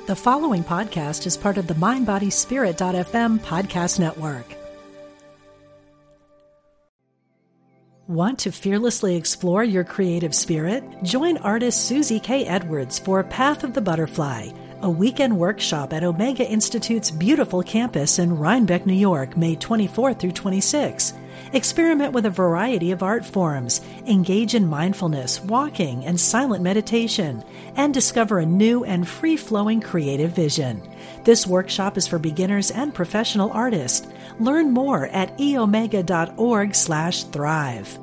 The following podcast is part of the MindBodySpirit.fm podcast network. Want to fearlessly explore your creative spirit? Join artist Susie K. Edwards for Path of the Butterfly, a weekend workshop at Omega Institute's beautiful campus in Rhinebeck, New York, May 24 through 26. Experiment with a variety of art forms, engage in mindfulness, walking, and silent meditation, and discover a new and free-flowing creative vision. This workshop is for beginners and professional artists. Learn more at eomega.org/thrive.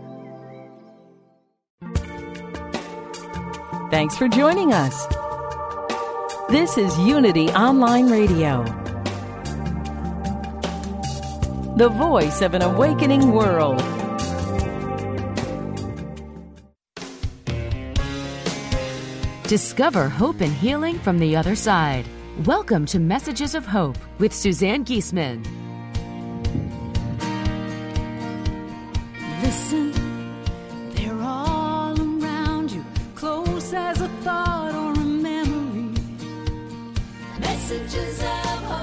Thanks for joining us. This is Unity Online Radio, the voice of an awakening world. Discover hope and healing from the other side. Welcome to Messages of Hope with Suzanne Giesemann. Listen, they're all around you, close as a thought or a memory. Messages of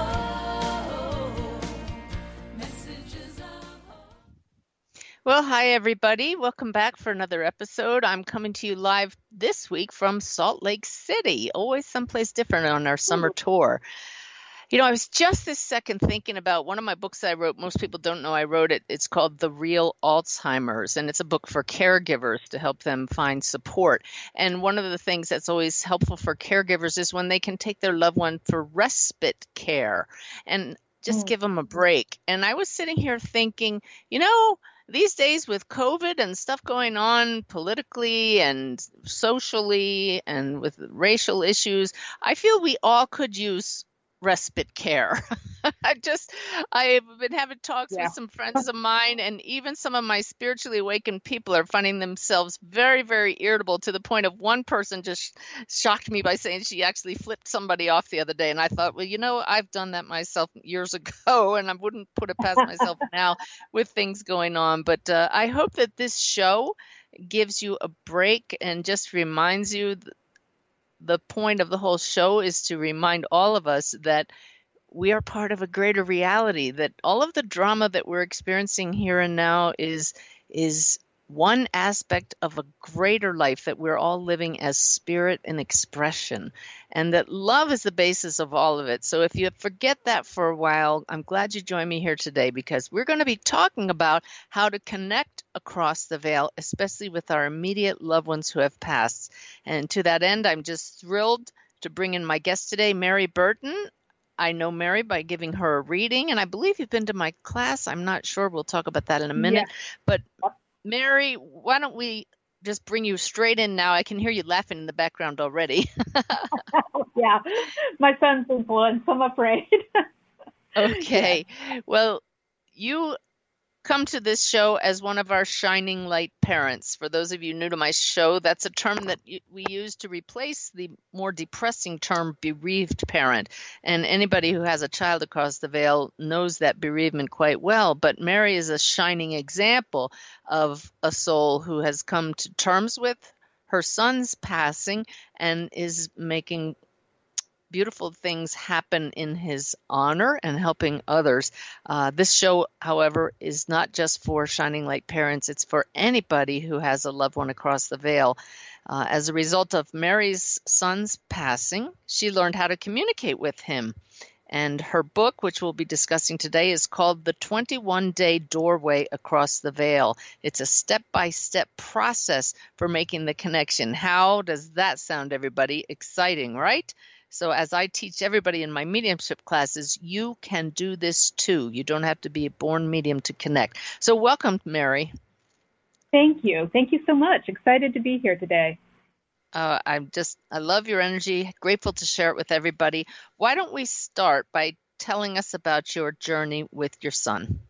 hope. Messages of hope. Well, hi, everybody. Welcome back for another episode. I'm coming to you live this week from Salt Lake City, always someplace different on our summer tour. You know, I was just this second thinking about one of my books I wrote. Most people don't know I wrote it. It's called The Real Alzheimer's, and it's a book for caregivers to help them find support. And one of the things that's always helpful for caregivers is when they can take their loved one for respite care and just give them a break. And I was sitting here thinking, you know, these days with COVID and stuff going on politically and socially and with racial issues, I feel we all could use respite care. I've been having talks with some friends of mine, and even some of my spiritually awakened people are finding themselves very, very irritable, to the point of one person just shocked me by saying she actually flipped somebody off the other day. And I thought, well, you know, I've done that myself years ago, and I wouldn't put it past myself now with things going on. But I hope that this show gives you a break and just reminds you the point of the whole show is to remind all of us that we are part of a greater reality, that all of the drama that we're experiencing here and now is one aspect of a greater life that we're all living as spirit and expression, and that love is the basis of all of it. So if you forget that for a while, I'm glad you joined me here today, because we're going to be talking about how to connect across the veil, especially with our immediate loved ones who have passed. And to that end, I'm just thrilled to bring in my guest today, Mary Burton. I know Mary by giving her a reading, and I believe you've been to my class. I'm not sure. We'll talk about that in a minute. Yeah. But Mary, why don't we just bring you straight in now? I can hear you laughing in the background already. Yeah, my son's influence, I'm afraid. Okay. Yeah. Well, you come to this show as one of our shining light parents. For those of you new to my show, that's a term that we use to replace the more depressing term bereaved parent. And anybody who has a child across the veil knows that bereavement quite well. But Mary is a shining example of a soul who has come to terms with her son's passing and is making beautiful things happen in his honor and helping others. This show, however, is not just for Shining Light parents. It's for anybody who has a loved one across the veil. As a result of Mary's son's passing, she learned how to communicate with him. And her book, which we'll be discussing today, is called The 21-Day Doorway Across the Veil. It's a step-by-step process for making the connection. How does that sound, everybody? Exciting, right? So as I teach everybody in my mediumship classes, you can do this too. You don't have to be a born medium to connect. So welcome, Mary. Thank you. Thank you so much. Excited to be here today. I love your energy. Grateful to share it with everybody. Why don't we start by telling us about your journey with your son?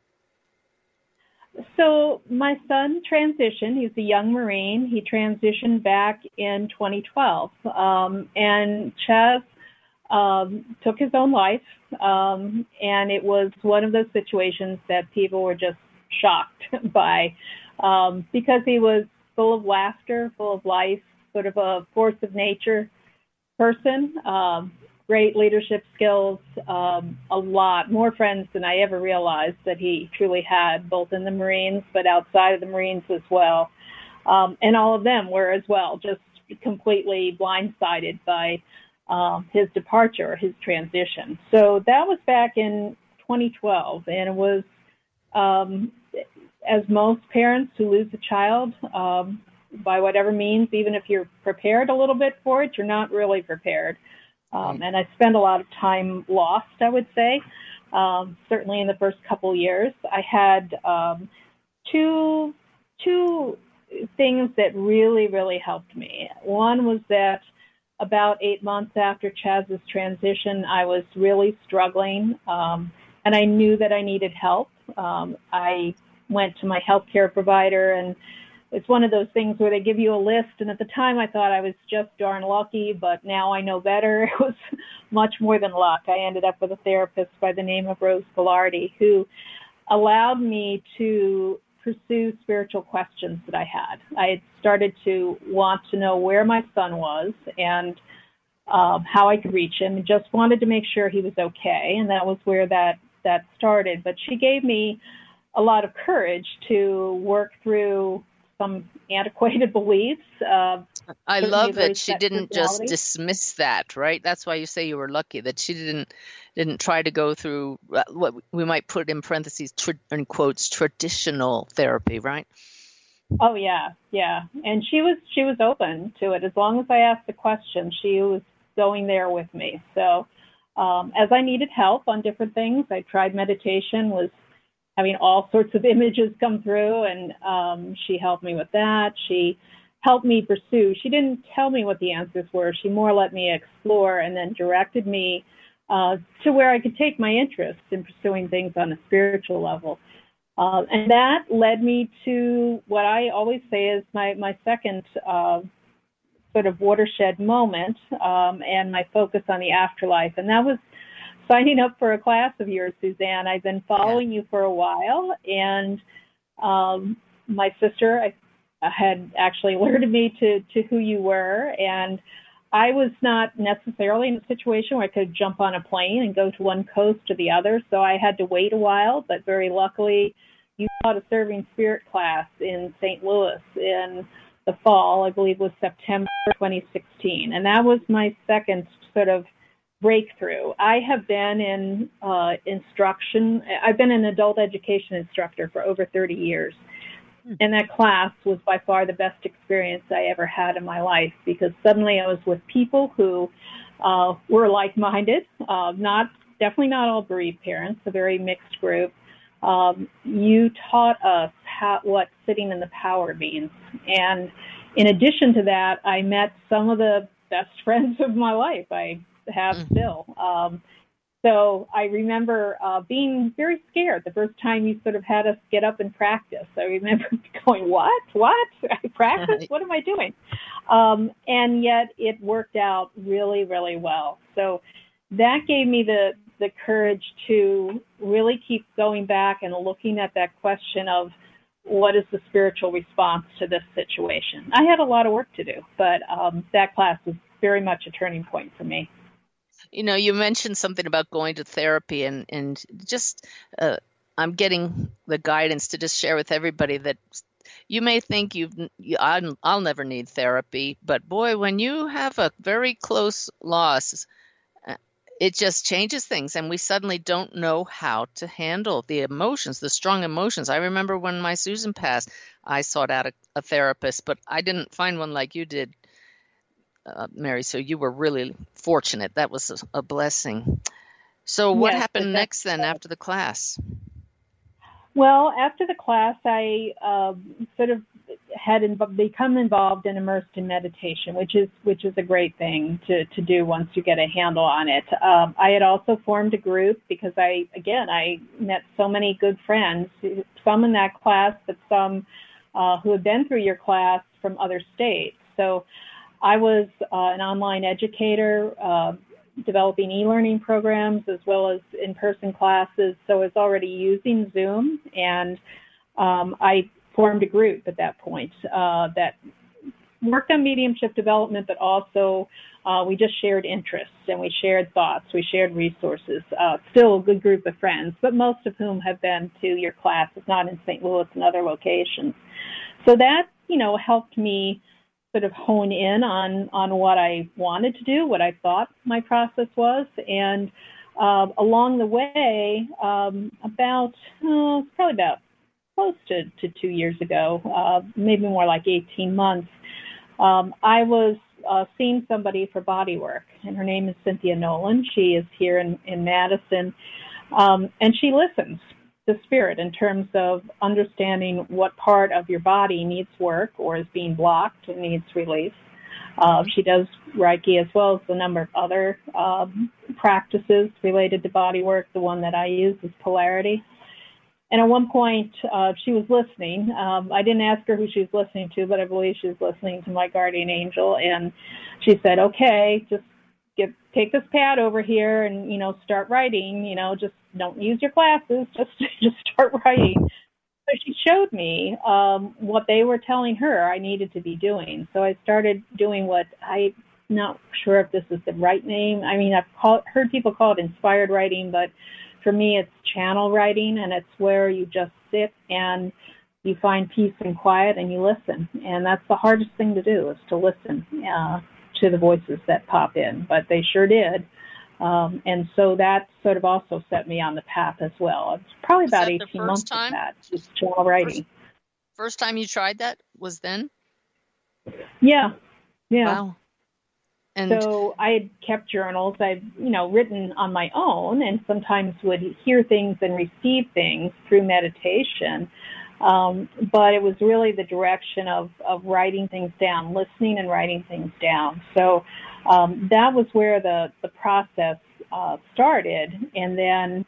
So my son transitioned. He's a young Marine. He transitioned back in 2012. And Ches took his own life. And it was one of those situations that people were just shocked by, because he was full of laughter, full of life, sort of a force of nature person, great leadership skills, a lot more friends than I ever realized that he truly had, both in the Marines but outside of the Marines as well. And all of them were as well, just completely blindsided by his departure, his transition. So that was back in 2012, and it was, as most parents who lose a child, by whatever means, even if you're prepared a little bit for it, you're not really prepared. And I spent a lot of time lost, I would say, certainly in the first couple years. I had two things that really, really helped me. One was that about 8 months after Chaz's transition, I was really struggling, and I knew that I needed help. I went to my healthcare provider, and it's one of those things where they give you a list, and at the time I thought I was just darn lucky, but now I know better. It was much more than luck. I ended up with a therapist by the name of Rose Gallardi, who allowed me to pursue spiritual questions that I had. I had started to want to know where my son was and how I could reach him, and just wanted to make sure he was okay, and that was where that started. But she gave me a lot of courage to work through some antiquated beliefs. I love that she didn't just dismiss that, right? That's why you say you were lucky, that she didn't try to go through what we might put in parentheses, in quotes, traditional therapy, right? Oh, yeah. And she was open to it. As long as I asked the question, she was going there with me. So as I needed help on different things, I tried meditation, was having all sorts of images come through, and she helped me with that. She helped me pursue. She didn't tell me what the answers were. She more let me explore and then directed me to where I could take my interest in pursuing things on a spiritual level. And that led me to what I always say is my second sort of watershed moment, and my focus on the afterlife. And that was signing up for a class of yours, Suzanne. I've been following you for a while, and my sister had actually alerted me to who you were, and I was not necessarily in a situation where I could jump on a plane and go to one coast to the other, so I had to wait a while, but very luckily you taught a serving spirit class in St. Louis in the fall, I believe it was September 2016, and that was my second sort of breakthrough. I have been in instruction. I've been an adult education instructor for over 30 years. And that class was by far the best experience I ever had in my life, because suddenly I was with people who were like-minded, definitely not all bereaved parents, a very mixed group. You taught us what sitting in the power means. And in addition to that, I met some of the best friends of my life. I have still. So I remember being very scared the first time you sort of had us get up and practice. I remember going, what? I practice? What am I doing? And yet it worked out really, really well. So that gave me the courage to really keep going back and looking at that question of what is the spiritual response to this situation. I had a lot of work to do, but that class was very much a turning point for me. You know, you mentioned something about going to therapy, and just I'm getting the guidance to just share with everybody that you may think I'll never need therapy, but boy, when you have a very close loss, it just changes things, and we suddenly don't know how to handle the emotions, the strong emotions. I remember when my Susan passed, I sought out a therapist, but I didn't find one like you did, Mary, so you were really fortunate. That was a blessing. So what happened next then after the class? Well, after the class, I sort of had become involved and immersed in meditation, which is a great thing to do once you get a handle on it. I had also formed a group because I met so many good friends, some in that class, but some who had been through your class from other states. So I was an online educator, developing e-learning programs as well as in-person classes, so I was already using Zoom, and I formed a group at that point that worked on mediumship development, but also We just shared interests, and we shared thoughts, we shared resources. Still a good group of friends, but most of whom have been to your class, if not in St. Louis and other locations. So that, helped me sort of hone in on what I wanted to do, what I thought my process was. And along the way, probably about close to 2 years ago, maybe more like 18 months, I was seeing somebody for body work, and her name is Cynthia Nolan. She is here in Madison, and she listens to spirit in terms of understanding what part of your body needs work or is being blocked and needs release. She does Reiki as well as a number of other practices related to body work. The one that I use is polarity. And at one point, she was listening. I didn't ask her who she was listening to, but I believe she was listening to my guardian angel. And she said, okay, just take this pad over here and, start writing. Just don't use your glasses. Just start writing. So she showed me what they were telling her I needed to be doing. So I started doing what I'm not sure if this is the right name. I mean, I've heard people call it inspired writing, but for me, it's channel writing, and it's where you just sit and you find peace and quiet and you listen. And that's the hardest thing to do, is to listen to the voices that pop in. But they sure did. And so that sort of also set me on the path as well. It's probably about 18 months of that, just channel writing. First time you tried that was then? Yeah. Wow. And so I had kept journals. I've, written on my own, and sometimes would hear things and receive things through meditation. But it was really the direction of writing things down, listening and writing things down. So that was where the process started. And then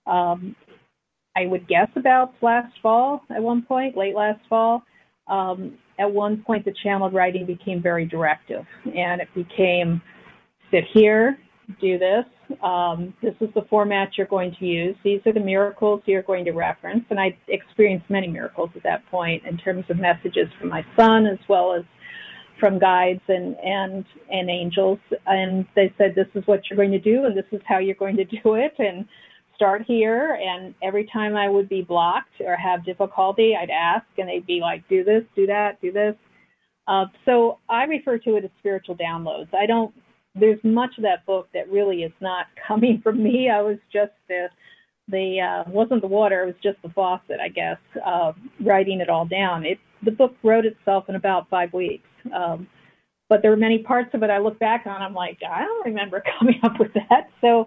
I would guess about last fall at one point, late last fall, at one point the channeled writing became very directive. And it became, sit here, do this. This is the format you're going to use. These are the miracles you're going to reference. And I experienced many miracles at that point in terms of messages from my son as well as from guides and angels. And they said, this is what you're going to do, and this is how you're going to do it, and start here. And every time I would be blocked or have difficulty, I'd ask, and they'd be like, do this, do that, do this. So I refer to it as spiritual downloads. There's much of that book that really is not coming from me. I was just wasn't the water, it was just the faucet, I guess, writing it all down. The book wrote itself in about 5 weeks. But there were many parts of it I look back on, I'm like, I don't remember coming up with that. So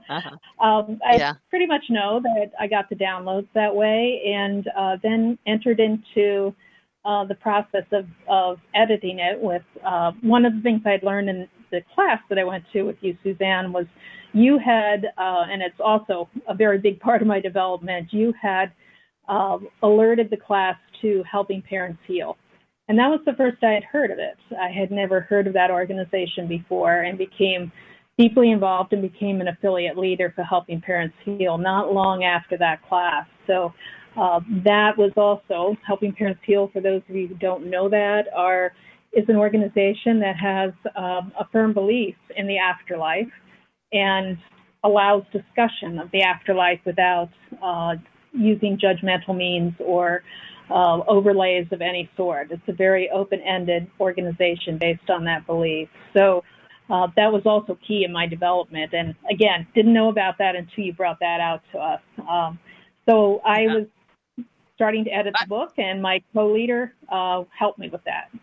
I pretty much know that I got the downloads that way, and then entered into the process of editing it with one of the things I'd learned in the class that I went to with you, Suzanne, was you had, and it's also a very big part of my development, you had alerted the class to Helping Parents Heal. And that was the first I had heard of it. I had never heard of that organization before, and became deeply involved and became an affiliate leader for Helping Parents Heal not long after that class. So that was also Helping Parents Heal, for those of you who don't know that, is an organization that has a firm belief in the afterlife and allows discussion of the afterlife without using judgmental means or overlays of any sort. It's a very open-ended organization based on that belief. So that was also key in my development. And again, didn't know about that until you brought that out to us. So I was starting to edit the book, and my co-leader helped me with that.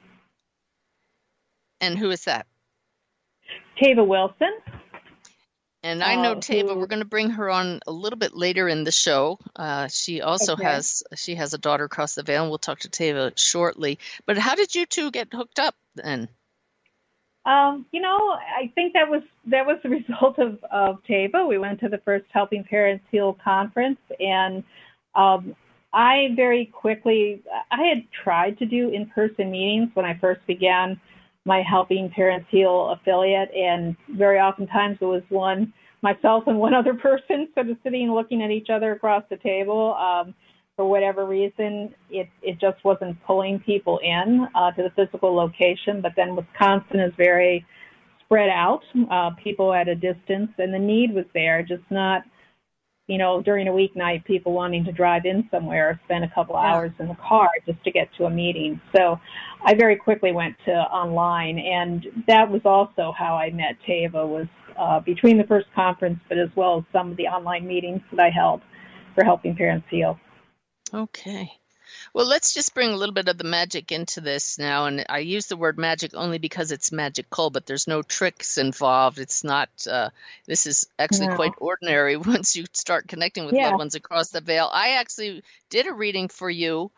And who is that? Tava Wilson. And I know Tava, we're going to bring her on a little bit later in the show. She also has a daughter across the veil, and we'll talk to Tava shortly. But how did you two get hooked up then? I think that was the result of Tava. We went to the first Helping Parents Heal conference, and I very quickly, I had tried to do in-person meetings when I first began my Helping Parents Heal affiliate, and very oftentimes it was myself and one other person sort of sitting and looking at each other across the table. For whatever reason, it just wasn't pulling people in to the physical location. But then Wisconsin is very spread out, people at a distance, and the need was there, just not, during a weeknight, people wanting to drive in somewhere or spend a couple hours in the car just to get to a meeting. So I very quickly went to online, and that was also how I met Teva, was between the first conference, but as well as some of the online meetings that I held for Helping Parents Heal. Okay. Well, let's just bring a little bit of the magic into this now. And I use the word magic only because it's magical, but there's no tricks involved. It's not, this is actually quite ordinary once you start connecting with loved ones across the veil. I actually did a reading for you.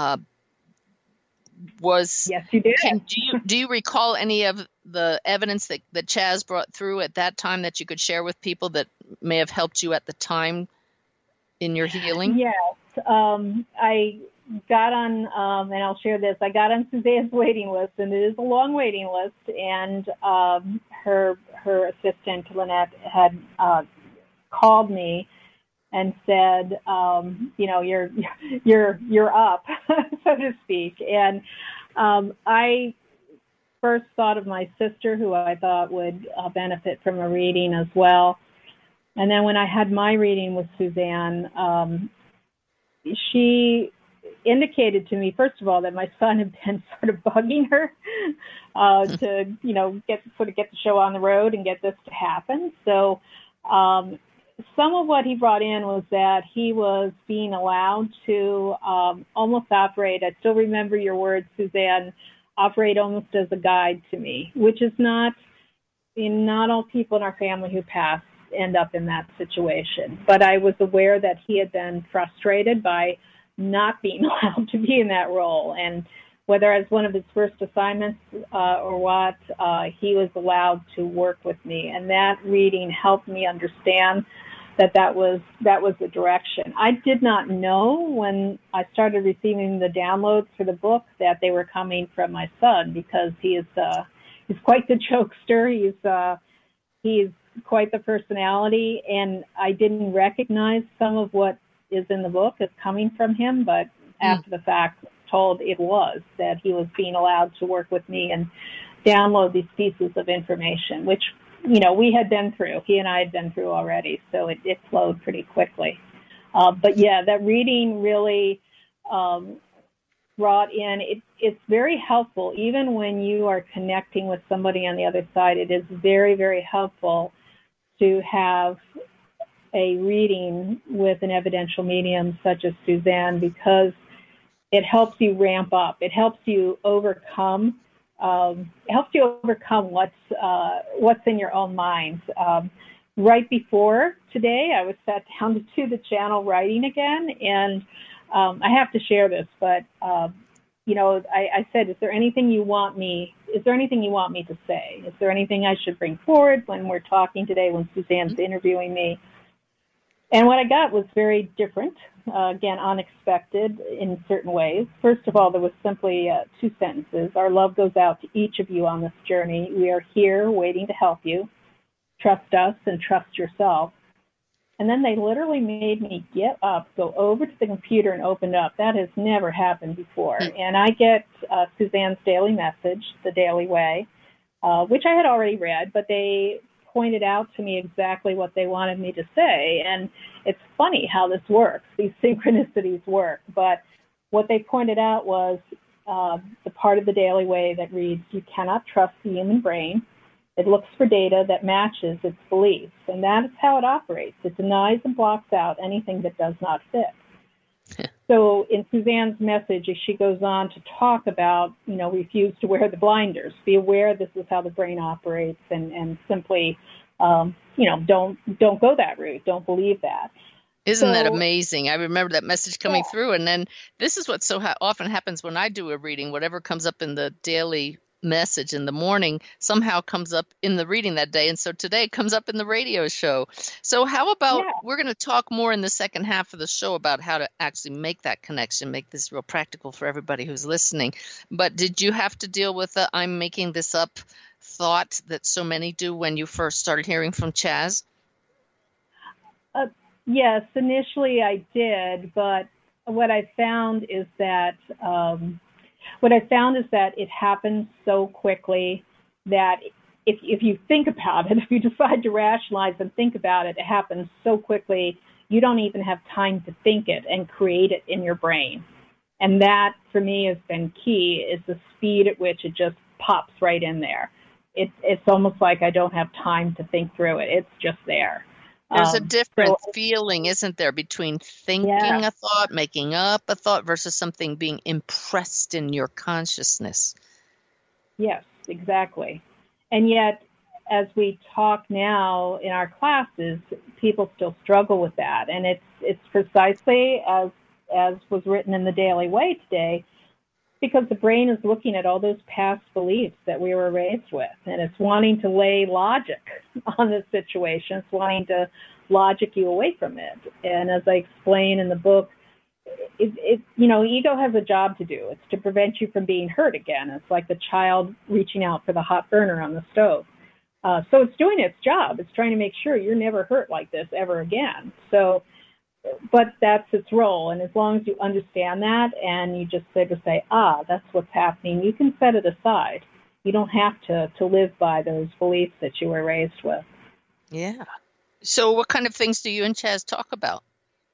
Yes, you did. Do you recall any of the evidence that Chaz brought through at that time that you could share with people that may have helped you at the time in your healing? Yes. I got on, and I'll share this, I got on Suzanne's waiting list, and it is a long waiting list, and her assistant, Lynette, had called me and said, you're up, so to speak. And I first thought of my sister, who I thought would benefit from a reading as well. And then when I had my reading with Suzanne, she indicated to me, first of all, that my son had been sort of bugging her to, get the show on the road and get this to happen. So some of what he brought in was that he was being allowed to almost operate, I still remember your words, Suzanne, operate almost as a guide to me, which is not all people in our family who pass end up in that situation. But I was aware that he had been frustrated by not being allowed to be in that role. And whether as one of his first assignments or what, he was allowed to work with me. And that reading helped me understand that was the direction. I did not know when I started receiving the downloads for the book that they were coming from my son, because he's quite the jokester. He's quite the personality, and I didn't recognize some of what is in the book as coming from him, but after the fact told it was that he was being allowed to work with me and download these pieces of information, which, we had been through. He and I had been through already, so it flowed pretty quickly. But yeah, that reading really brought in, it's very helpful. Even when you are connecting with somebody on the other side, it is very, very helpful to have a reading with an evidential medium such as Suzanne, because it helps you ramp up. It helps you overcome. What's in your own mind. Right before today, I was sat down to do the channel writing again, and I have to share this, but I said, is there anything you want me to say? Is there anything I should bring forward when we're talking today, when Suzanne's interviewing me? And what I got was very different, again, unexpected in certain ways. First of all, there was simply 2 sentences. Our love goes out to each of you on this journey. We are here waiting to help you. Trust us and trust yourself. And then they literally made me get up, go over to the computer and open it up. That has never happened before. And I get Suzanne's daily message, The Daily Way, which I had already read, but they pointed out to me exactly what they wanted me to say. And it's funny how this works. These synchronicities work. But what they pointed out was the part of the Daily Way that reads, you cannot trust the human brain. It looks for data that matches its beliefs, and that is how it operates. It denies and blocks out anything that does not fit. So in Suzanne's message, she goes on to talk about, refuse to wear the blinders. Be aware this is how the brain operates, and simply, don't go that route. Don't believe that. Isn't that amazing? I remember that message coming through, and then this is what so often happens when I do a reading. Whatever comes up in the daily message in the morning somehow comes up in the reading that day, and so today it comes up in the radio show. So how about we're going to talk more in the second half of the show about how to actually make that connection, make this real practical for everybody who's listening. But did you have to deal with the I'm making this up thought that so many do when you first started hearing from Chaz? Yes, initially I did, but what I found is that it happens so quickly that if you think about it, if you decide to rationalize and think about it, it happens so quickly. You don't even have time to think it and create it in your brain. And that, for me, has been key, is the speed at which it just pops right in there. It's almost like I don't have time to think through it. It's just there. There's a different feeling, isn't there, between thinking a thought, making up a thought, versus something being impressed in your consciousness. Yes, exactly. And yet, as we talk now in our classes, people still struggle with that. And it's precisely as was written in the Daily Way today, because the brain is looking at all those past beliefs that we were raised with, and it's wanting to lay logic on the situation. It's wanting to logic you away from it. And as I explain in the book, ego has a job to do. It's to prevent you from being hurt again. It's like the child reaching out for the hot burner on the stove. So it's doing its job. It's trying to make sure you're never hurt like this ever again. But that's its role. And as long as you understand that and you just say, that's what's happening, you can set it aside. You don't have to live by those beliefs that you were raised with. Yeah. So what kind of things do you and Chaz talk about?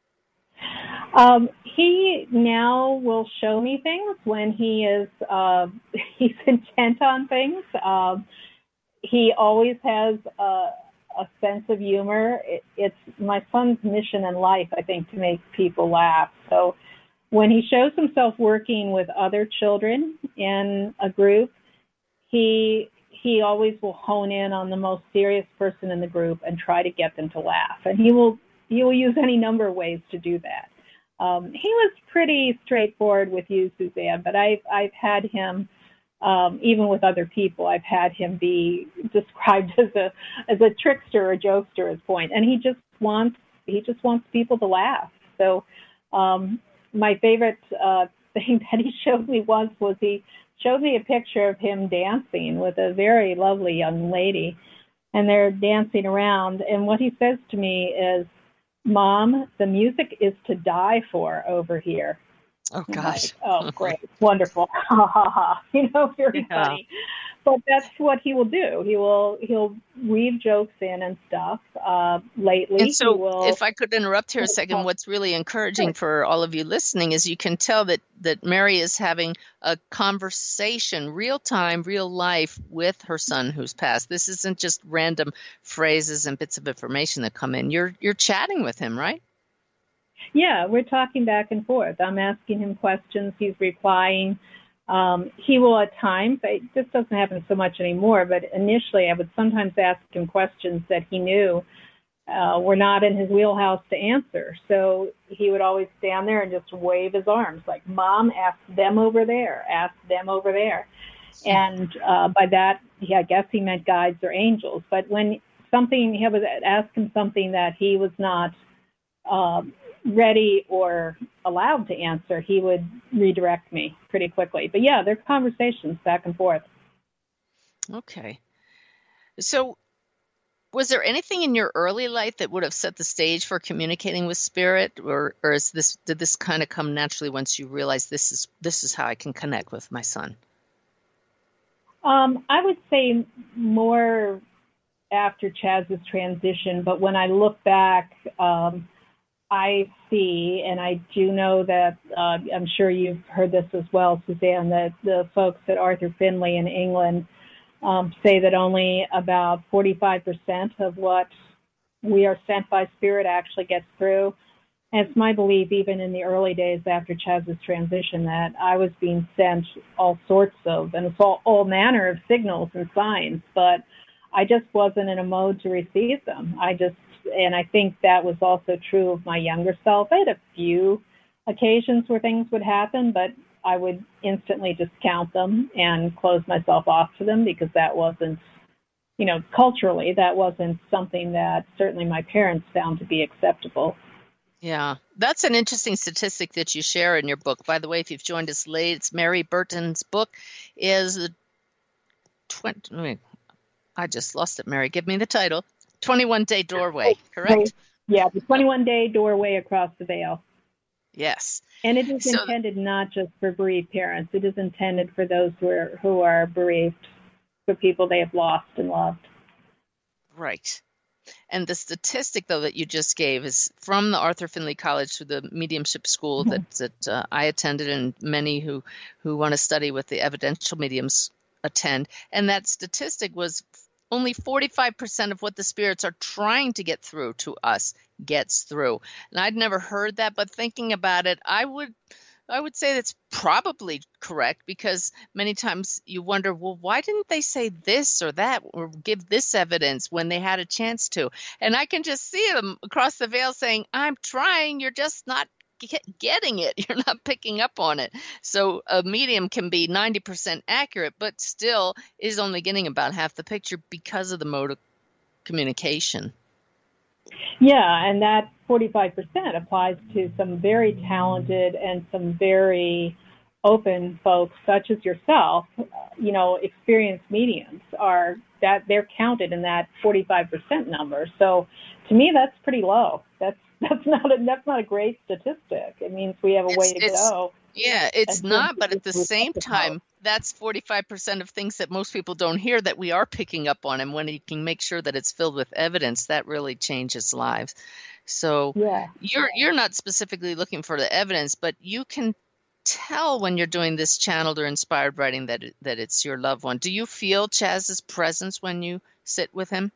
He now will show me things when he is he's intent on things. He always has a sense of humor. It's my son's mission in life, I think, to make people laugh. So when he shows himself working with other children in a group, he always will hone in on the most serious person in the group and try to get them to laugh. And he will use any number of ways to do that. He was pretty straightforward with you, Suzanne, but I've had him, even with other people, I've had him be described as a trickster or jokester at point, and he just wants people to laugh. So my favorite thing that he showed me once was he showed me a picture of him dancing with a very lovely young lady, and they're dancing around, and what he says to me is, "Mom, the music is to die for over here." Oh, gosh. Oh, great. Wonderful. Ha, ha, ha. Very funny. But that's what he will do. He'll weave jokes in and stuff. Lately, and so if I could interrupt here a second, what's really encouraging for all of you listening is you can tell that Mary is having a conversation, real time, real life, with her son who's passed. This isn't just random phrases and bits of information that come in. You're chatting with him, right? Yeah, we're talking back and forth. I'm asking him questions. He's replying. He will at times, this doesn't happen so much anymore, but initially I would sometimes ask him questions that he knew were not in his wheelhouse to answer. So he would always stand there and just wave his arms like, "Mom, ask them over there, ask them over there." And by that, I guess he meant guides or angels. But when he would ask him something that he was not ready or allowed to answer, he would redirect me pretty quickly. But yeah, they're conversations back and forth. Okay. So was there anything in your early life that would have set the stage for communicating with spirit, or did this kind of come naturally once you realized this is how I can connect with my son? I would say more after Chaz's transition, but when I look back, I see, and I do know that, I'm sure you've heard this as well, Suzanne, that the folks at Arthur Findlay in England say that only about 45% of what we are sent by spirit actually gets through. And it's my belief, even in the early days after Chaz's transition, that I was being sent all sorts of, and it's all manner of signals and signs, but I just wasn't in a mode to receive them. And I think that was also true of my younger self. I had a few occasions where things would happen, but I would instantly discount them and close myself off to them because that wasn't, culturally, that wasn't something that certainly my parents found to be acceptable. Yeah, that's an interesting statistic that you share in your book. By the way, if you've joined us late, it's Mary Burton's book is I just lost it, Mary. Give me the title. 21-Day Doorway, correct? Yeah, the 21-Day Doorway Across the Veil. Yes. And it is intended not just for bereaved parents. It is intended for those who are bereaved. for people they have lost and loved. Right. And the statistic, though, that you just gave is from the Arthur Findlay College through the mediumship school that I attended, and many who want to study with the evidential mediums attend. And that statistic was only 45% of what the spirits are trying to get through to us gets through. And I'd never heard that, but thinking about it, I would say that's probably correct, because many times you wonder, well, why didn't they say this or that or give this evidence when they had a chance to? And I can just see them across the veil saying, I'm trying, you're just not getting it. You're not picking up on it. So a medium can be 90% accurate, but still is only getting about half the picture because of the mode of communication. Yeah, and that 45% applies to some very talented and some very open folks, such as yourself. Experienced mediums they're counted in that 45% number. So to me, that's pretty low. That's not a great statistic. It means we have a way to go. Yeah, it's not, but at the same time, that's 45% of things that most people don't hear that we are picking up on. And when you can make sure that it's filled with evidence, that really changes lives. So yeah. You're not specifically looking for the evidence, but you can tell when you're doing this channeled or inspired writing that it's your loved one. Do you feel Chaz's presence when you sit with him?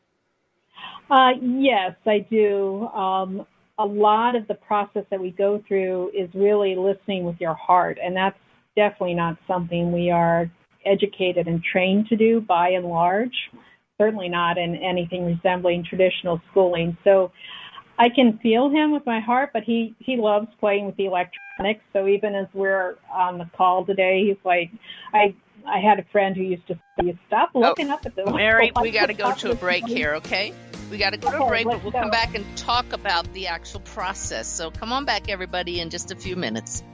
Yes, I do. A lot of the process that we go through is really listening with your heart, and that's definitely not something we are educated and trained to do by and large, certainly not in anything resembling traditional schooling. So I can feel him with my heart, but he loves playing with the electronics. So even as we're on the call today, he's like, I had a friend who used to say, stop looking up at the Mary, we got to go to a break here, okay? We got to go to a break, but we'll come back and talk about the actual process. So come on back, everybody, in just a few minutes.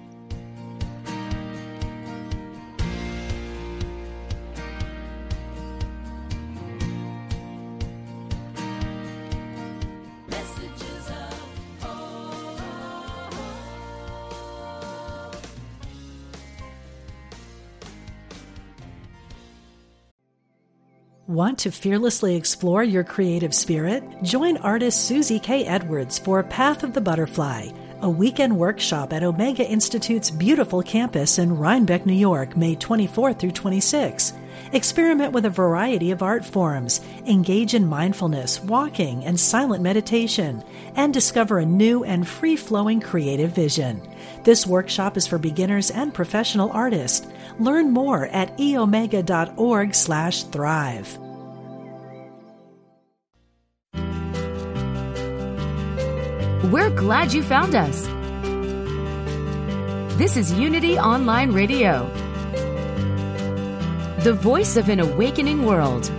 Want to fearlessly explore your creative spirit? Join artist Susie K. Edwards for Path of the Butterfly, a weekend workshop at Omega Institute's beautiful campus in Rhinebeck, New York, May 24 through 26. Experiment with a variety of art forms, engage in mindfulness, walking, and silent meditation, and discover a new and free-flowing creative vision. This workshop is for beginners and professional artists. Learn more at eomega.org/thrive. We're glad you found us. This is Unity Online Radio, the voice of an awakening world.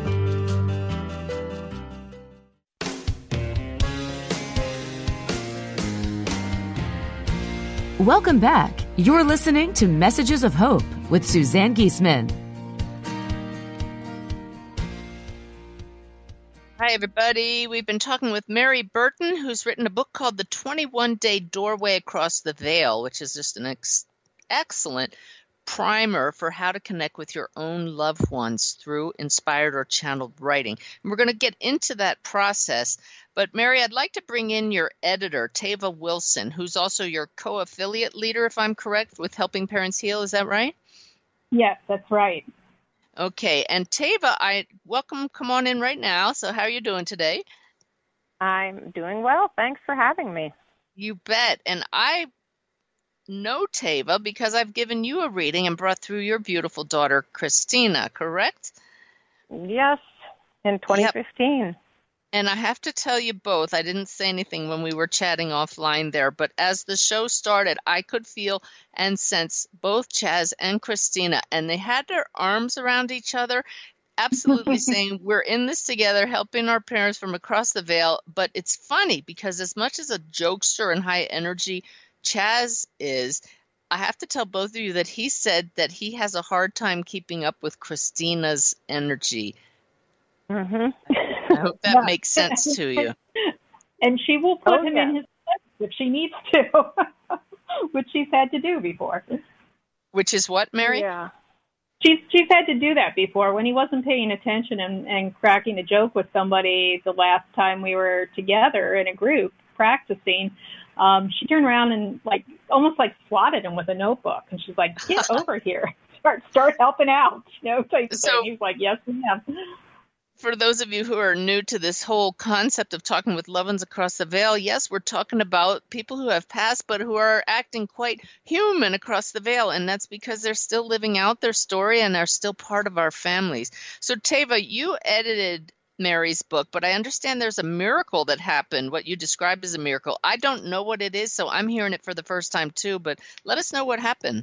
Welcome back. You're listening to Messages of Hope with Suzanne Giesemann. Hi, everybody. We've been talking with Mary Burton, who's written a book called The 21-Day Doorway Across the Veil, which is just an excellent primer for how to connect with your own loved ones through inspired or channeled writing. And we're going to get into that process. But Mary, I'd like to bring in your editor, Tava Wilson, who's also your co-affiliate leader, if I'm correct, with Helping Parents Heal. Is that right? Yes, that's right. Okay. And Tava, come on in right now. So how are you doing today? I'm doing well. Thanks for having me. You bet. And I know Tava because I've given you a reading and brought through your beautiful daughter, Christina, correct? Yes, in 2015. Yep. And I have to tell you both, I didn't say anything when we were chatting offline there, but as the show started, I could feel and sense both Chaz and Christina, and they had their arms around each other, absolutely saying, we're in this together, helping our parents from across the veil. But it's funny because as much as a jokester and high energy Chaz is, I have to tell both of you that he said that he has a hard time keeping up with Christina's energy. Mm-hmm. I hope that makes sense to you. And she will put him in his place if she needs to, which she's had to do before. Which is what, Mary? Yeah. She's had to do that before when he wasn't paying attention and cracking a joke with somebody the last time we were together in a group practicing. She turned around and almost swatted him with a notebook, and she's like, "Get over here, start helping out," type of thing. He's like, "Yes, ma'am." For those of you who are new to this whole concept of talking with loved ones across the veil, yes, we're talking about people who have passed but who are acting quite human across the veil, and that's because they're still living out their story and are still part of our families. So, Tava, you edited Mary's book, but I understand there's a miracle that happened, what you described as a miracle. I don't know what it is, so I'm hearing it for the first time too, but let us know what happened.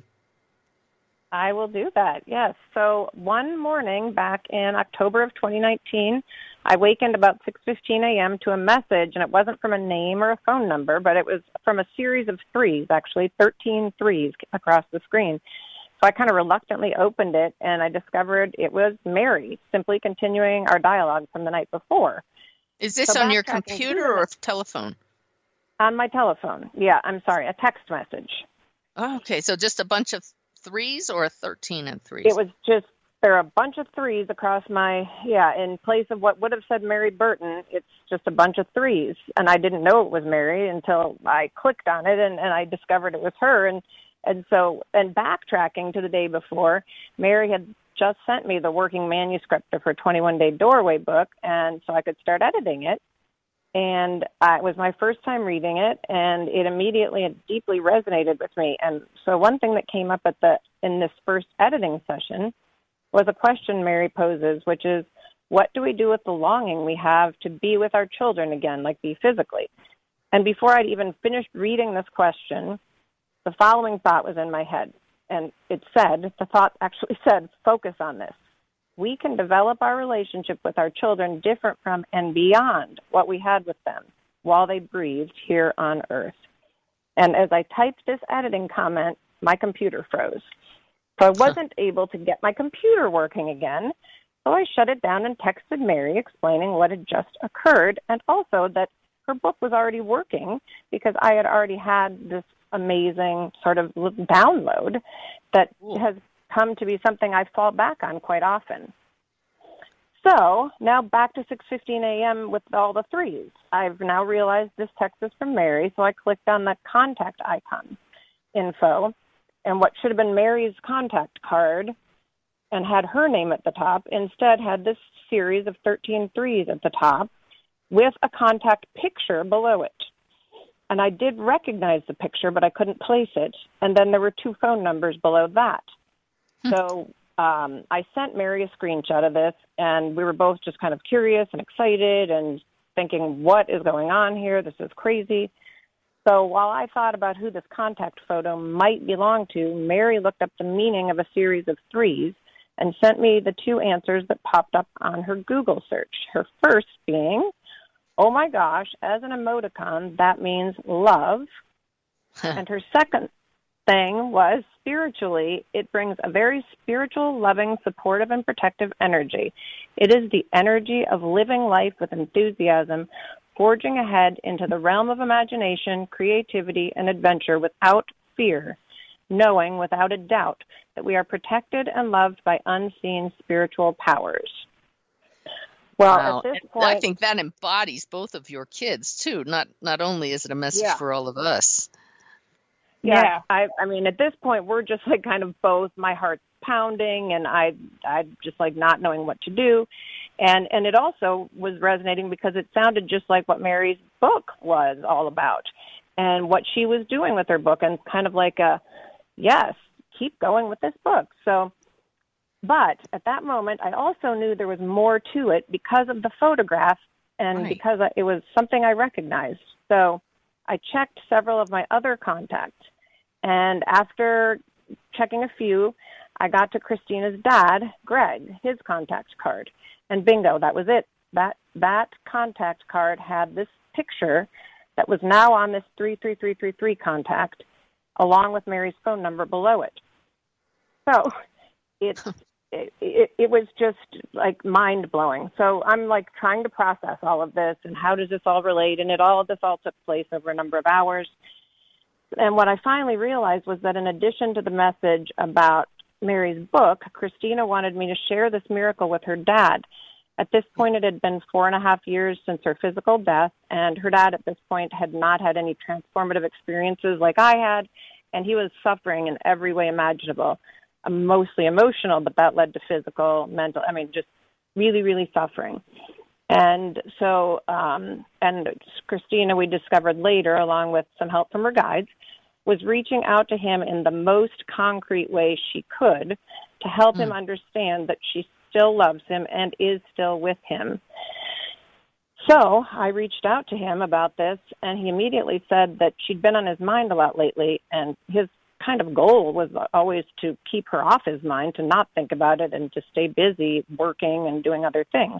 I will do that, yes. So one morning back in October of 2019, I wakened about 6:15 a.m. to a message, and it wasn't from a name or a phone number, but it was from a series of threes, actually, 13 threes across the screen. So I kind of reluctantly opened it, and I discovered it was Mary, simply continuing our dialogue from the night before. Is this on your computer or telephone? On my telephone, yeah, I'm sorry, a text message. Oh, okay, so just a bunch of threes or 13 and threes? It was just, there are a bunch of threes across in place of what would have said Mary Burton, it's just a bunch of threes. And I didn't know it was Mary until I clicked on it and I discovered it was her. And so backtracking to the day before, Mary had just sent me the working manuscript of her 21-Day Doorway book, and so I could start editing it. And it was my first time reading it, and it immediately and deeply resonated with me. And so one thing that came up in this first editing session was a question Mary poses, which is, what do we do with the longing we have to be with our children again, be physically? And before I'd even finished reading this question, the following thought was in my head. And the thought actually said, focus on this. We can develop our relationship with our children different from and beyond what we had with them while they breathed here on earth. And as I typed this editing comment, my computer froze. So I wasn't able to get my computer working again. So I shut it down and texted Mary explaining what had just occurred, and also that her book was already working because I had already had this amazing sort of download that has come to be something I fall back on quite often. So now back to 6:15 a.m. with all the threes. I've now realized this text is from Mary, so I clicked on the contact icon info, and what should have been Mary's contact card and had her name at the top instead had this series of 13 threes at the top with a contact picture below it. And I did recognize the picture, but I couldn't place it. And then there were 2 phone numbers below that. So I sent Mary a screenshot of this, and we were both just kind of curious and excited and thinking, what is going on here? This is crazy. So while I thought about who this contact photo might belong to, Mary looked up the meaning of a series of threes and sent me the 2 answers that popped up on her Google search. Her first being, oh my gosh, as an emoticon, that means love. And her second thing was, spiritually, it brings a very spiritual, loving, supportive, and protective energy. It is the energy of living life with enthusiasm, forging ahead into the realm of imagination, creativity, and adventure without fear, knowing without a doubt that we are protected and loved by unseen spiritual powers. Well, wow. At this point, I think that embodies both of your kids, too. Not only is it a message for all of us. Yeah. I mean, at this point, we're just kind of both, my heart's pounding, and I just not knowing what to do. And it also was resonating because it sounded just like what Mary's book was all about and what she was doing with her book, and kind of yes, keep going with this book. So, but at that moment, I also knew there was more to it because of the photograph and because it was something I recognized. So I checked several of my other contacts, and after checking a few, I got to Christina's dad, Greg, his contact card, and bingo, that was it. That contact card had this picture that was now on this 33333 contact, along with Mary's phone number below it. So it was just mind-blowing. So I'm trying to process all of this and how does this all relate, and this all took place over a number of hours. And what I finally realized was that in addition to the message about Mary's book, Christina wanted me to share this miracle with her dad. At this point, it had been 4.5 years since her physical death, and her dad at this point had not had any transformative experiences like I had, and he was suffering in every way imaginable, mostly emotional, but that led to physical, mental, just really, really suffering. And so, and Christina, we discovered later, along with some help from her guides, was reaching out to him in the most concrete way she could to help him understand that she still loves him and is still with him. So I reached out to him about this, and he immediately said that she'd been on his mind a lot lately, and his kind of goal was always to keep her off his mind, to not think about it and to stay busy working and doing other things.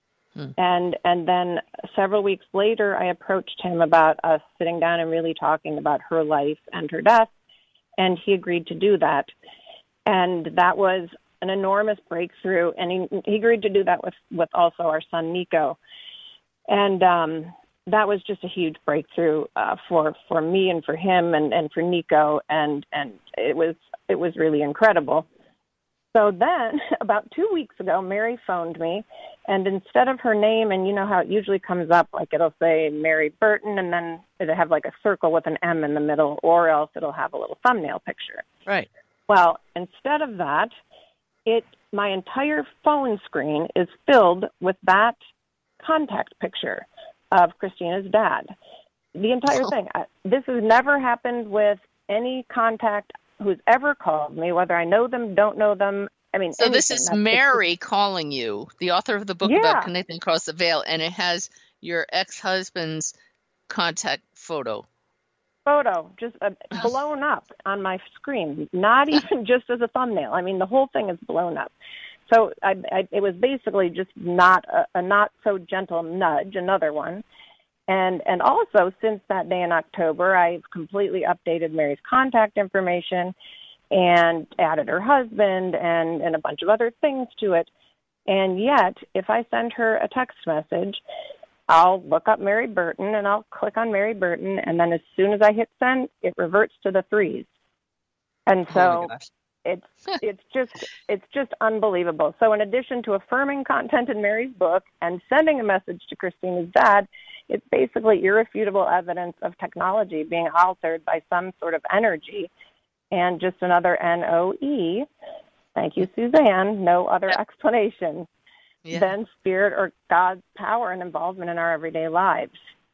And then several weeks later, I approached him about us sitting down and really talking about her life and her death, and he agreed to do that. And that was an enormous breakthrough, and he agreed to do that with also our son, Nico. And that was just a huge breakthrough for me and for him and for Nico, and it was really incredible. So then, about 2 weeks ago, Mary phoned me, and instead of her name, and you know how it usually comes up, like it'll say Mary Burton, and then it'll have like a circle with an M in the middle, or else it'll have a little thumbnail picture. Right. Well, instead of that, my entire phone screen is filled with that contact picture of Christina's dad. The entire thing. This has never happened with any contact who's ever called me, whether I know them, don't know them. So anything. This is Mary calling you, the author of the book about connecting across the veil, and it has your ex-husband's contact photo. Just blown up on my screen, not even just as a thumbnail. The whole thing is blown up. So it was basically just not a not so gentle nudge, another one. And also, since that day in October, I've completely updated Mary's contact information and added her husband and a bunch of other things to it. And yet, if I send her a text message, I'll look up Mary Burton, and I'll click on Mary Burton, and then as soon as I hit send, it reverts to the 3s. And so it's just unbelievable. So in addition to affirming content in Mary's book and sending a message to Christina's dad, it's basically irrefutable evidence of technology being altered by some sort of energy, and just another NOE. Thank you, Suzanne. No other explanation than spirit or God's power and involvement in our everyday lives.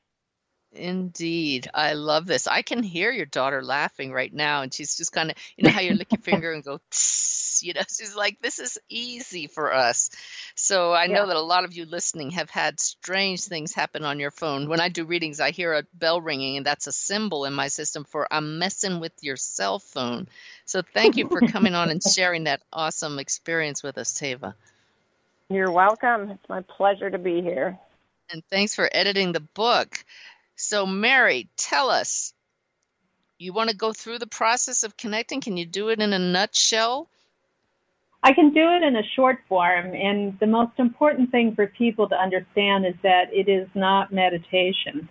Indeed. I love this. I can hear your daughter laughing right now, and she's just kind of, you know how you lick your finger and go, tss, she's like, this is easy for us. So I know that a lot of you listening have had strange things happen on your phone. When I do readings, I hear a bell ringing, and that's a symbol in my system for I'm messing with your cell phone. So thank you for coming on and sharing that awesome experience with us, Teva. You're welcome. It's my pleasure to be here. And thanks for editing the book. So, Mary, tell us, you want to go through the process of connecting? Can you do it in a nutshell? I can do it in a short form, and the most important thing for people to understand is that it is not meditation.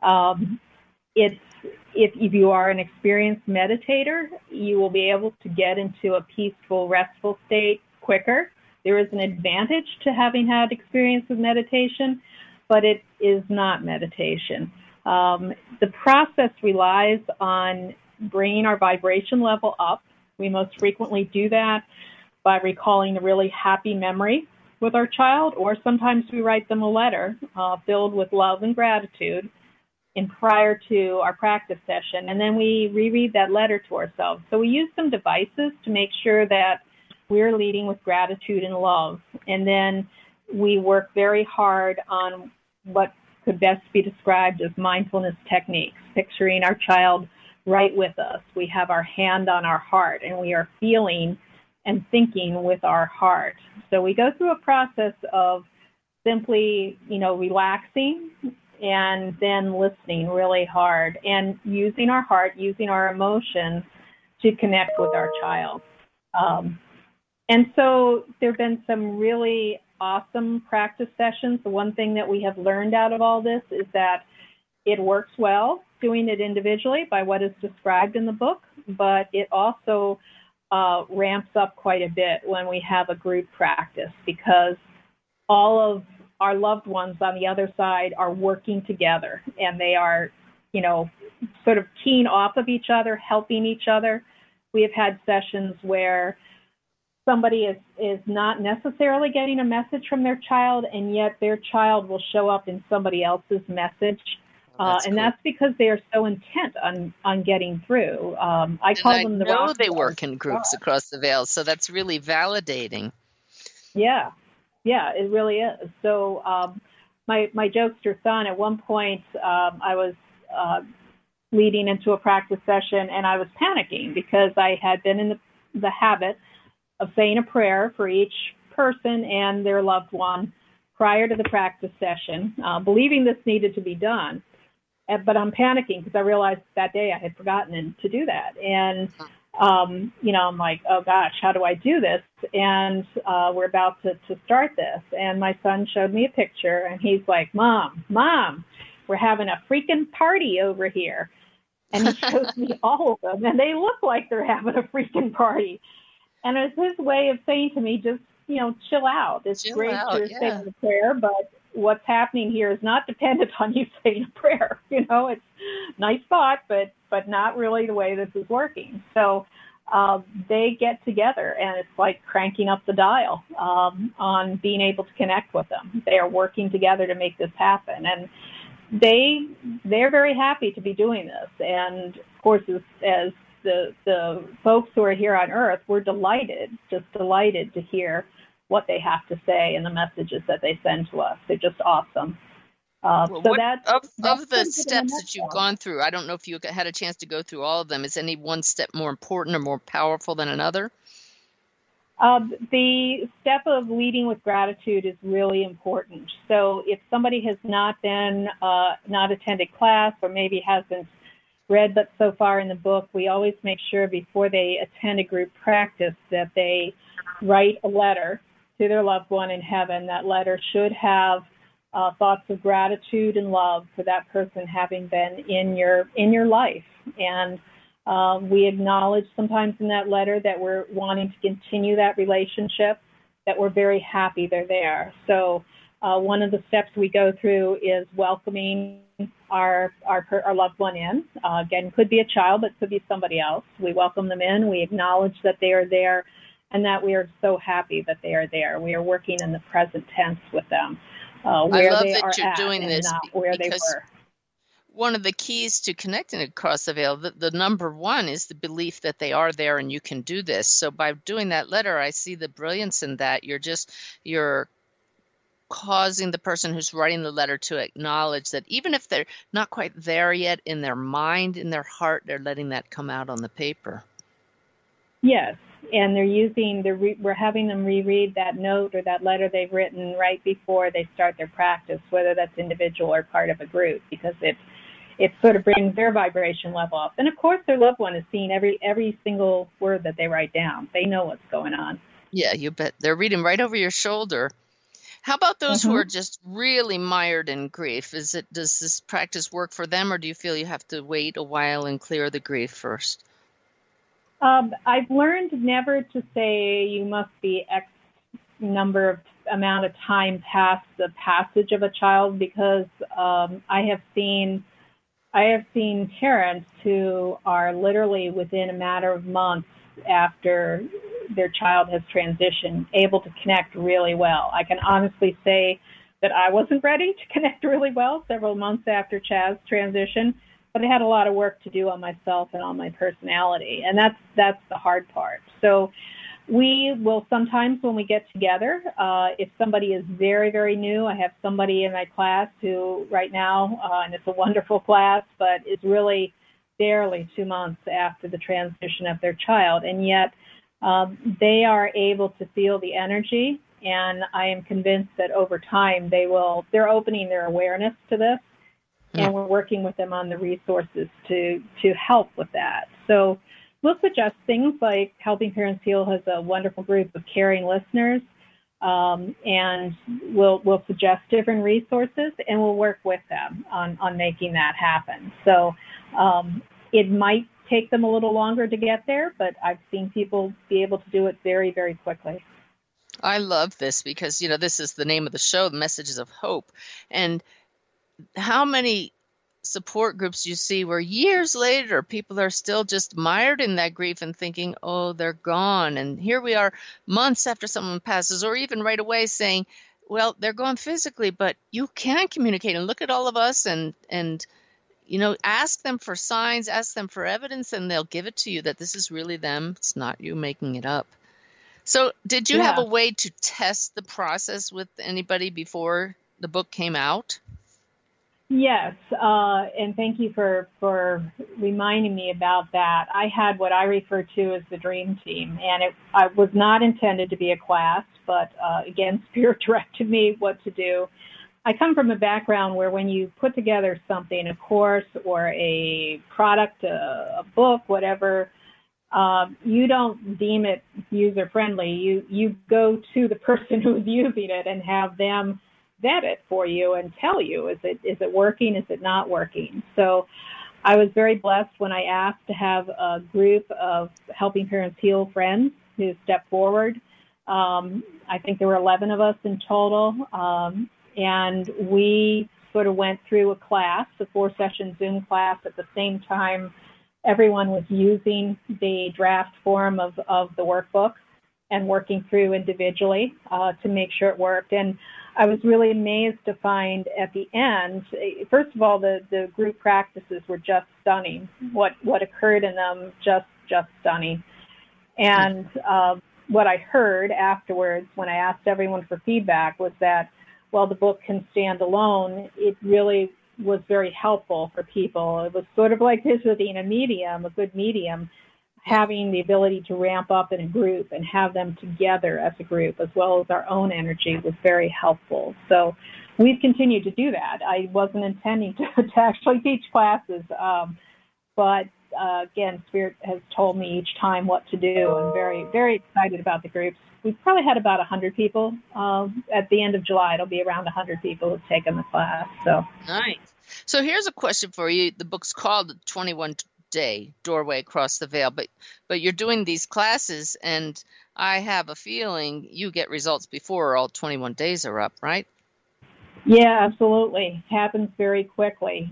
If you are an experienced meditator, you will be able to get into a peaceful, restful state quicker. There is an advantage to having had experience with meditation, but it is not meditation. The process relies on bringing our vibration level up. We most frequently do that by recalling a really happy memory with our child, or sometimes we write them a letter filled with love and gratitude prior to our practice session, and then we reread that letter to ourselves. So we use some devices to make sure that we're leading with gratitude and love, and then we work very hard on what could best be described as mindfulness techniques, picturing our child right with us. We have our hand on our heart, and we are feeling and thinking with our heart. So we go through a process of simply, relaxing and then listening really hard and using our heart, using our emotions to connect with our child. And so there have been some really awesome practice sessions. The one thing that we have learned out of all this is that it works well doing it individually by what is described in the book, but it also ramps up quite a bit when we have a group practice, because all of our loved ones on the other side are working together, and they are, sort of keying off of each other, helping each other. We have had sessions where somebody is not necessarily getting a message from their child, and yet their child will show up in somebody else's message. And that's because they are so intent on getting through. I call them the rock. They work in groups across the veil, so that's really validating. Yeah, it really is. So my jokester son, at one point, I was leading into a practice session, and I was panicking because I had been in the habit of saying a prayer for each person and their loved one prior to the practice session, believing this needed to be done. But I'm panicking because I realized that day I had forgotten to do that. And, I'm like, oh, gosh, how do I do this? And we're about to start this. And my son showed me a picture, and he's like, Mom, we're having a freaking party over here. And he shows me all of them, and they look like they're having a freaking party. And it's his way of saying to me, just, chill out. It's great to say a prayer, but what's happening here is not dependent on you saying a prayer. It's a nice thought, but not really the way this is working. So they get together, and it's like cranking up the dial on being able to connect with them. They are working together to make this happen. And they're very happy to be doing this. And of course, as the folks who are here on Earth, we're delighted to hear what they have to say and the messages that they send to us. They're just awesome. Of the steps that you've gone through, I don't know if you had a chance to go through all of them. Is any one step more important or more powerful than another? The step of leading with gratitude is really important. So if somebody has not attended class, or maybe hasn't read but so far in the book, we always make sure before they attend a group practice that they write a letter to their loved one in heaven. That letter should have thoughts of gratitude and love for that person having been in your life. And we acknowledge sometimes in that letter that we're wanting to continue that relationship, that we're very happy they're there. So one of the steps we go through is welcoming our loved one in. Again, could be a child, but could be somebody else. We welcome them in. We acknowledge that they are there and that we are so happy that they are there. We are working in the present tense with them, where they are at and not where they were. One of the keys to connecting across the veil, the number one, is the belief that they are there and you can do this. So by doing that letter, I see the brilliance in that. You're causing the person who's writing the letter to acknowledge that even if they're not quite there yet in their mind, in their heart, they're letting that come out on the paper. Yes, and we're having them reread that note or that letter they've written right before they start their practice, whether that's individual or part of a group, because it sort of brings their vibration level up. And of course, their loved one is seeing every single word that they write down. They know what's going on. Yeah, you bet. They're reading right over your shoulder. How about those who are just really mired in grief? Does this practice work for them, or do you feel you have to wait a while and clear the grief first? I've learned never to say you must be X amount of time past the passage of a child, because I have seen parents who are literally within a matter of months after their child has transitioned, able to connect really well. I can honestly say that I wasn't ready to connect really well several months after Chaz transition, but I had a lot of work to do on myself and on my personality, and that's the hard part. So we will sometimes, when we get together, if somebody is very, very new, I have somebody in my class who right now, and it's a wonderful class, but is really barely 2 months after the transition of their child, and yet they are able to feel the energy, and I am convinced that over time they're opening their awareness to this, and we're working with them on the resources to help with that. So we'll suggest things like Helping Parents Heal has a wonderful group of caring listeners, and we'll suggest different resources, and we'll work with them on making that happen. So it might take them a little longer to get there, but I've seen people be able to do it very, very quickly. I love this because, this is the name of the show, Messages of Hope. And how many support groups you see where years later people are still just mired in that grief and thinking, oh, they're gone. And here we are months after someone passes, or even right away saying, well, they're gone physically, but you can communicate and look at all of us and ask them for signs, ask them for evidence, and they'll give it to you that this is really them. It's not you making it up. So did you have a way to test the process with anybody before the book came out? Yes, and thank you for reminding me about that. I had what I refer to as the dream team, and I was not intended to be a class, but again, Spirit directed me what to do. I come from a background where when you put together something, a course or a product, a book, whatever, you don't deem it user-friendly. You go to the person who's using it and have them vet it for you and tell you, is it working, is it not working? So I was very blessed when I asked to have a group of Helping Parents Heal friends who stepped forward. I think there were 11 of us in total, and we sort of went through a class, a 4-session Zoom class at the same time. Everyone was using the draft form of the workbook and working through individually to make sure it worked. And I was really amazed to find at the end, first of all, the group practices were just stunning. What occurred in them, just stunning. And what I heard afterwards when I asked everyone for feedback was that, while the book can stand alone, it really was very helpful for people. It was sort of like visiting a good medium, having the ability to ramp up in a group and have them together as a group, as well as our own energy, was very helpful. So we've continued to do that. I wasn't intending to actually teach classes, but again, Spirit has told me each time what to do. I'm very, very excited about the groups. We've probably had about 100 people. At the end of July, it'll be around 100 people who've taken the class. So nice. So here's a question for you. The book's called 21-Day Doorway Across the Veil, but you're doing these classes, and I have a feeling you get results before all 21 days are up, right? Yeah, absolutely. It happens very quickly.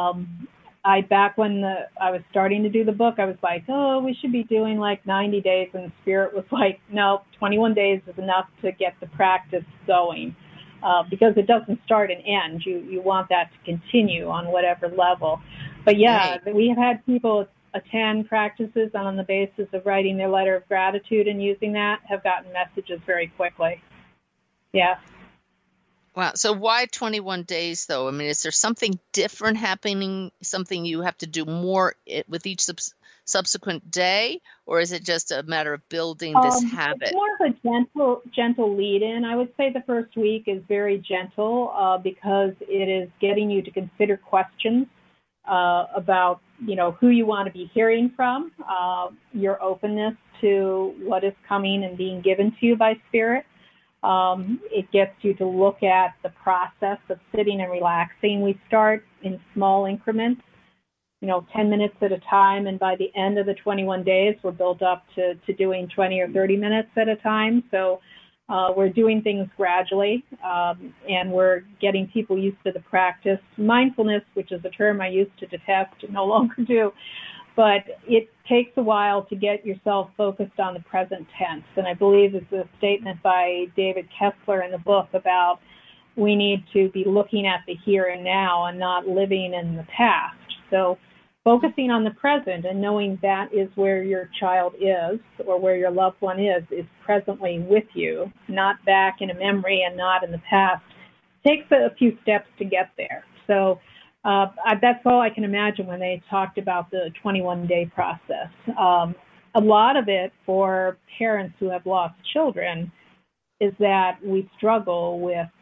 Back when I was starting to do the book, I was like, oh, we should be doing like 90 days. And Spirit was like, no, 21 days is enough to get the practice going, because it doesn't start and end. You want that to continue on whatever level. But yeah, right. We have had people attend practices on the basis of writing their letter of gratitude and using that, have gotten messages very quickly. Yeah. Wow. So why 21 days, though? I mean, is there something different happening, something you have to do more with each subsequent day, or is it just a matter of building this habit? It's more of a gentle lead-in. I would say the first week is very gentle because it is getting you to consider questions about, who you want to be hearing from, your openness to what is coming and being given to you by Spirit. It gets you to look at the process of sitting and relaxing. We start in small increments, 10 minutes at a time, and by the end of the 21 days, we're built up to doing 20 or 30 minutes at a time. So we're doing things gradually, and we're getting people used to the practice. Mindfulness, which is a term I used to detest and no longer do, but it takes a while to get yourself focused on the present tense. And I believe it's a statement by David Kessler in the book about we need to be looking at the here and now and not living in the past. So focusing on the present and knowing that is where your child is or where your loved one is presently with you, not back in a memory and not in the past, takes a few steps to get there. So that's all I can imagine when they talked about the 21-day process. A lot of it for parents who have lost children is that we struggle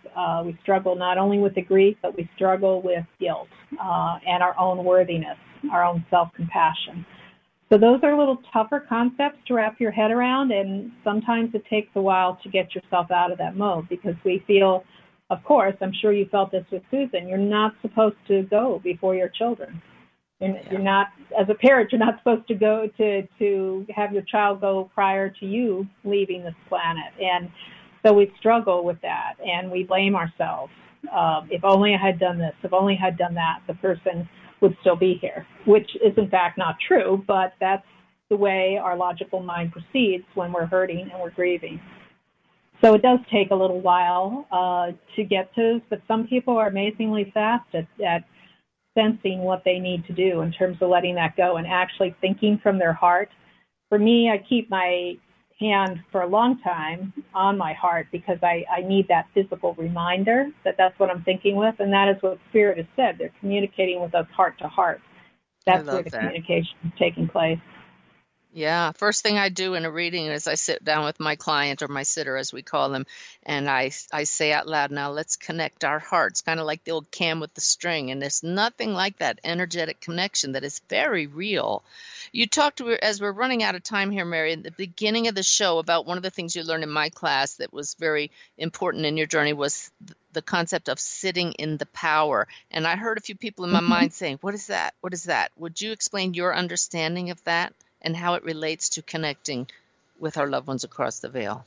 not only with the grief, but we struggle with guilt and our own worthiness, our own self-compassion. So those are a little tougher concepts to wrap your head around, and sometimes it takes a while to get yourself out of that mode because we feel, of course, I'm sure you felt this with Susan, you're not supposed to go before your children. You're not, as a parent, you're not supposed to go to have your child go prior to you leaving this planet. And so we struggle with that, and we blame ourselves. If only I had done this, if only I had done that, the person would still be here, which is in fact not true, but that's the way our logical mind proceeds when we're hurting and we're grieving. So it does take a little while to get to, but some people are amazingly fast at sensing what they need to do in terms of letting that go and actually thinking from their heart. For me, I keep my hand for a long time on my heart because I need that physical reminder that that's what I'm thinking with, and that is what Spirit has said. They're communicating with us heart to heart. That's where the communication is taking place. Yeah. First thing I do in a reading is I sit down with my client, or my sitter as we call them, and I say out loud, now let's connect our hearts, kind of like the old can with the string. And there's nothing like that energetic connection that is very real. You talked, as we're running out of time here, Mary, at the beginning of the show about one of the things you learned in my class that was very important in your journey was the concept of sitting in the power. And I heard a few people in my mind saying, what is that? What is that? Would you explain your understanding of that and how it relates to connecting with our loved ones across the veil?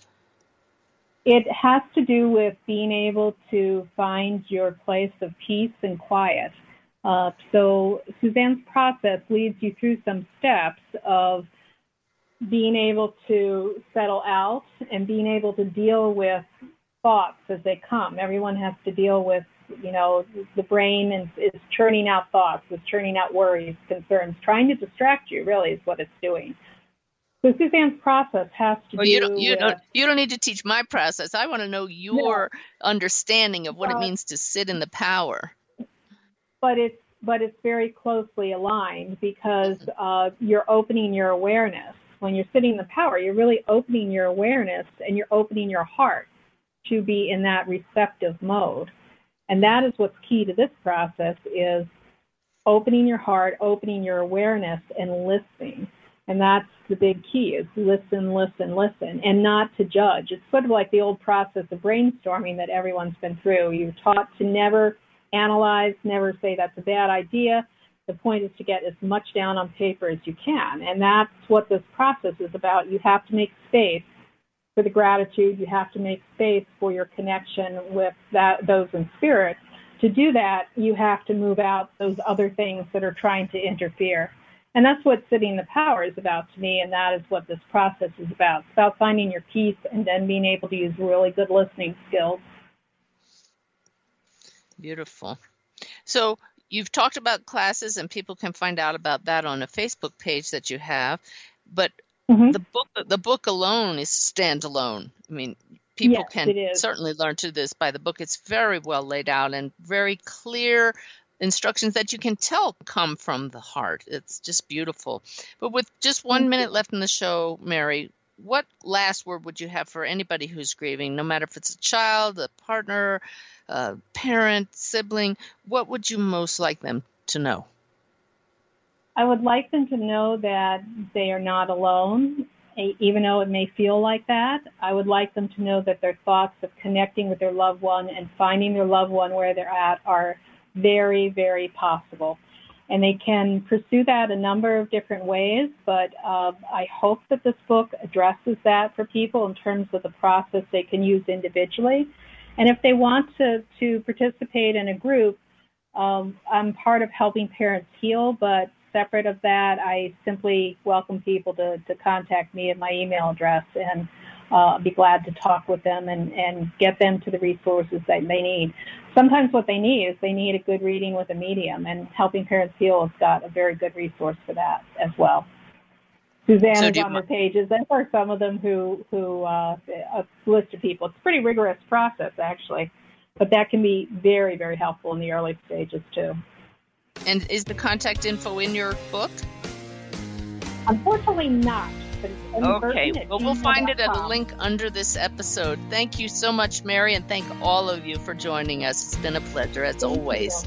It has to do with being able to find your place of peace and quiet. So Suzanne's process leads you through some steps of being able to settle out and being able to deal with thoughts as they come. Everyone has to deal with, the brain is churning out thoughts, is churning out worries, concerns, trying to distract you, really, is what it's doing. So Suzanne's process has to do you don't need to teach my process. I want to know your understanding of what it means to sit in the power. But it's very closely aligned because you're opening your awareness. When you're sitting in the power, you're really opening your awareness and you're opening your heart to be in that receptive mode. And that is what's key to this process, is opening your heart, opening your awareness, and listening. And that's the big key, is listen, listen, listen, and not to judge. It's sort of like the old process of brainstorming that everyone's been through. You're taught to never analyze, never say that's a bad idea. The point is to get as much down on paper as you can. And that's what this process is about. You have to make space for the gratitude. You have to make space for your connection with those in spirit. To do that, you have to move out those other things that are trying to interfere. And that's what sitting in the power is about to me, and that is what this process is about. It's about finding your peace and then being able to use really good listening skills. Beautiful. So you've talked about classes, and people can find out about that on a Facebook page that you have. But the book alone is standalone. I mean, people can certainly learn to this by the book. It's very well laid out and very clear instructions that you can tell come from the heart. It's just beautiful. But with just 1 minute left in the show, Mary, what last word would you have for anybody who's grieving, no matter if it's a child, a partner, a parent, sibling? What would you most like them to know? I would like them to know that they are not alone, even though it may feel like that. I would like them to know that their thoughts of connecting with their loved one and finding their loved one where they're at are very, very possible. And they can pursue that a number of different ways, but I hope that this book addresses that for people in terms of the process they can use individually. And if they want to participate in a group, I'm part of Helping Parents Heal, but separate of that, I simply welcome people to contact me at my email address, and be glad to talk with them and get them to the resources that they need. Sometimes what they need is they need a good reading with a medium, and Helping Parents Heal has got a very good resource for that as well. Suzanne is on the pages, and for some of them who a list of people. It's a pretty rigorous process, actually, but that can be very, very helpful in the early stages, too. And is the contact info in your book? Unfortunately not. Okay, well, we'll find it at a link under this episode. Thank you so much, Mary, and thank all of you for joining us. It's been a pleasure, as always.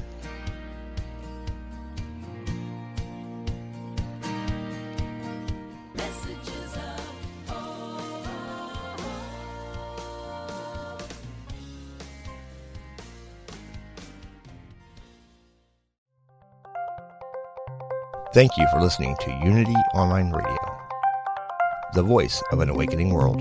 Thank you for listening to Unity Online Radio, the voice of an awakening world.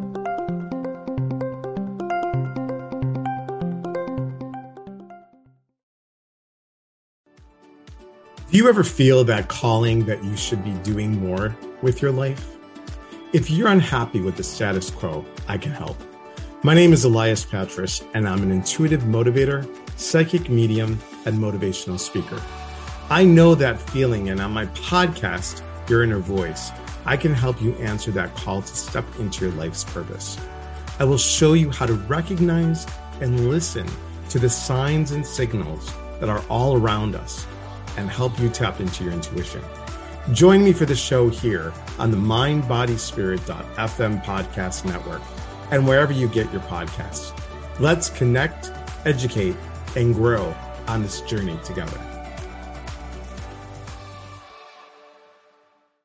Do you ever feel that calling that you should be doing more with your life? If you're unhappy with the status quo, I can help. My name is Elias Patras, and I'm an intuitive motivator, psychic medium, and motivational speaker. I know that feeling, and on my podcast, Your Inner Voice, I can help you answer that call to step into your life's purpose. I will show you how to recognize and listen to the signs and signals that are all around us and help you tap into your intuition. Join me for the show here on the mindbodyspirit.fm podcast network and wherever you get your podcasts. Let's connect, educate, and grow on this journey together.